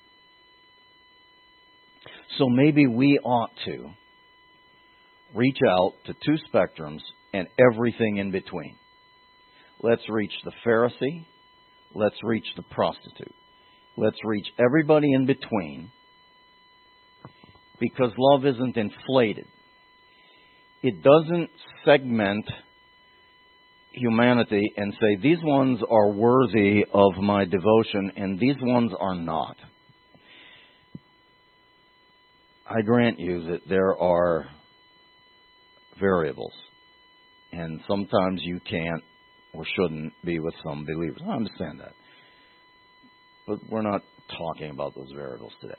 So maybe we ought to reach out to two spectrums and everything in between. Let's reach the Pharisee. Let's reach the prostitute. Let's reach everybody in between, because love isn't inflated. It doesn't segment humanity and say, these ones are worthy of my devotion and these ones are not. I grant you that there are variables, and sometimes you can't or shouldn't be with some believers. I understand that. But we're not talking about those variables today.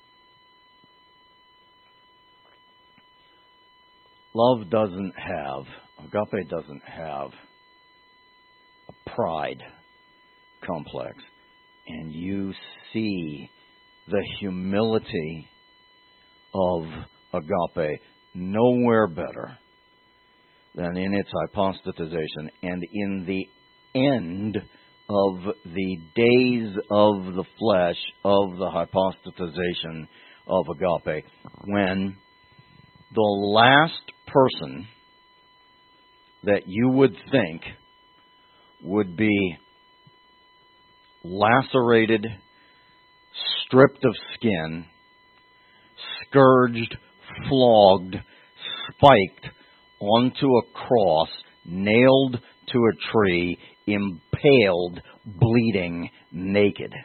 Love doesn't have, agape doesn't have a pride complex. And you see the humility of agape nowhere better than in its hypostatization and in the end of the days of the flesh of the hypostatization of agape, when the last person that you would think would be lacerated, stripped of skin, scourged, flogged, spiked onto a cross, nailed to a tree, impaled, bleeding, naked.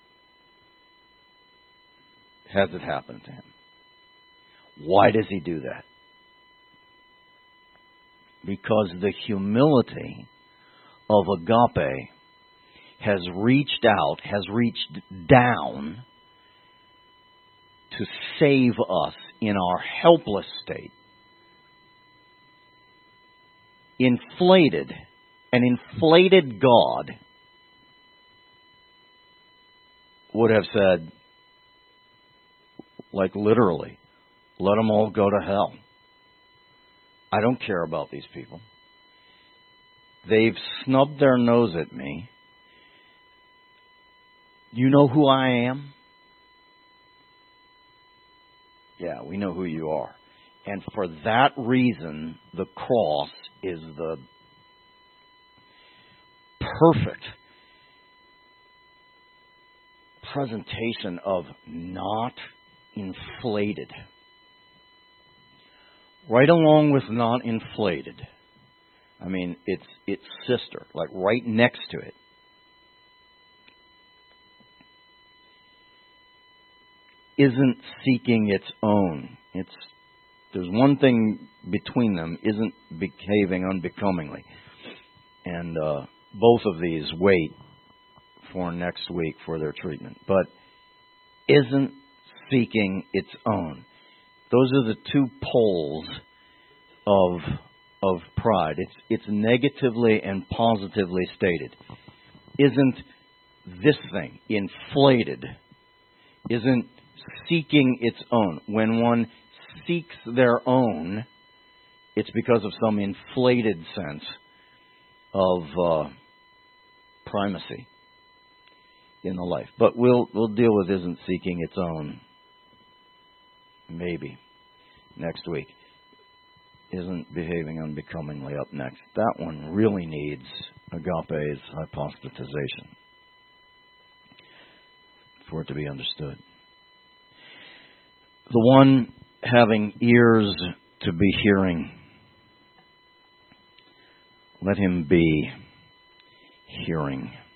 Has it happened to him? Why does he do that? Because the humility of agape has reached out, has reached down to save us in our helpless state. Inflated, an inflated God would have said, like literally, let them all go to hell. I don't care about these people. They've snubbed their nose at me. You know who I am? Yeah, we know who you are. And for that reason, the cross is the perfect presentation of not inflated. Right along with not inflated. I mean, it's its sister, like right next to it. Isn't seeking its own. It's there's one thing between them, isn't behaving unbecomingly. And uh, both of these wait for next week for their treatment. But isn't seeking its own. Those are the two poles of of pride. It's it's negatively and positively stated. Isn't this thing inflated? Isn't seeking its own. When one seeks their own, it's because of some inflated sense of uh, primacy in the life. But we'll we'll deal with isn't seeking its own maybe next week. Isn't behaving unbecomingly up next. That one really needs agape's hypostatization for it to be understood. The one having ears to be hearing, let him be hearing.